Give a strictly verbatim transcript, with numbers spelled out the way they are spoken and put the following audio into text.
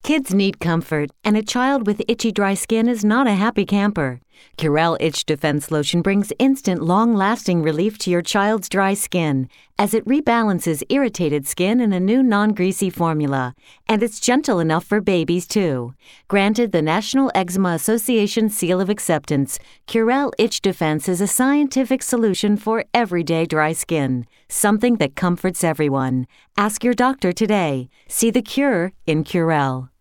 Kids need comfort, and a child with itchy, dry skin is not a happy camper. Curel Itch Defense Lotion brings instant, long-lasting relief to your child's dry skin as it rebalances irritated skin in a new non-greasy formula. And it's gentle enough for babies, too. Granted the National Eczema Association Seal of Acceptance, Curel Itch Defense is a scientific solution for everyday dry skin. Something that comforts everyone. Ask your doctor today. See the cure in Curel.